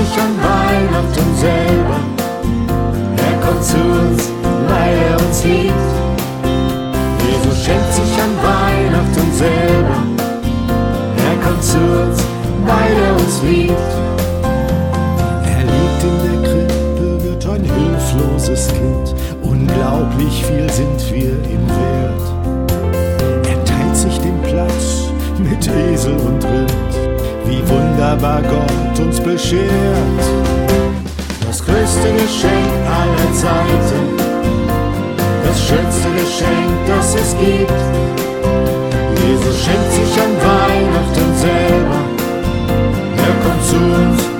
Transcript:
sich an Weihnachten selber. Er kommt zu uns, weil er uns liebt. Jesus schenkt sich an Weihnachten selber. Er kommt zu uns, weil er uns liebt. Er liegt in der Krippe, wird ein hilfloses Kind. Unglaublich viel sind wir ihm wert. Er teilt sich den Platz mit Esel und Rind. Wie wunderbar Gott uns beschert. Das größte Geschenk aller Zeiten, das schönste Geschenk, das es gibt. Jesus schenkt sich an Weihnachten selber. Er kommt zu uns,